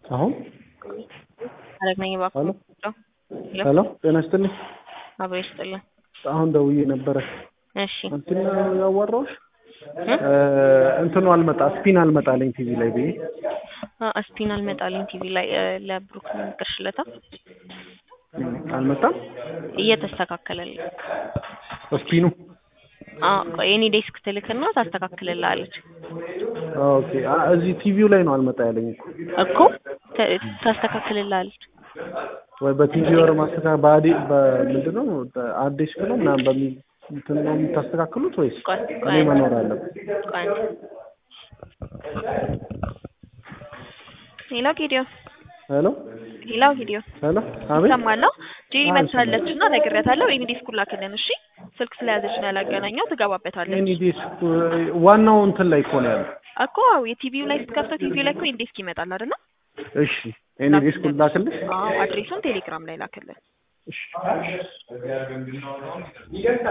አሁን አረግነኝ ባክዎ ሄሎ ጤና ይስጥልኝ። አብሮ ይስጥልኝ። አሁን ደውዬ ነበረ። እሺ እንትን ያዋራሁሽ እንትኑ አልመጣ ስፒን አልመጣልኝ ቲቪ ላይ ብዬ ስፒን አልመጣልኝ ቲቪ ላይ ለብሩክ ንገርሽለታ አልመጣም እየተስተካከለልኝ ስፒኑ የኔ ዴስክ ትልክና ታስተካክልልሃለች። ኦኬ እዚህ ቲቪው ላይ ነው አልመጣ ያለኝ እኮ ታስተካክልልሃለች ወይ በቲቪ ወር ማስተካከል በምንድነው አዲስ ነው ምናምን በሚል እንትን ነው የምታስተካክሉት ወይስ እኔ መኖር አለብኝ? ሄሎ ጊዲዮ ሄሎ ሄሎ አቤት ሰማለሁ ጂ መታለችና ነግሬያታለሁ። ኤኒ ዲስክ ላክልን እሺ። ስልክ ስለያዘች ነው ያላገናኘው ትገባበታለች። ኤኒ ዲስክ ዋናው እንትን ላይ እኮ ነው ያለው እኮ የቲቪው ላይ ስትከፍተው ቲቪው ላይ እኮ ኤኒ ዲስክ ይመጣል አይደል? እሺ ኤኒ ዲስክ ላክልሽ? አድሬሱን ቴሌግራም ላይ ላክልን። እሺ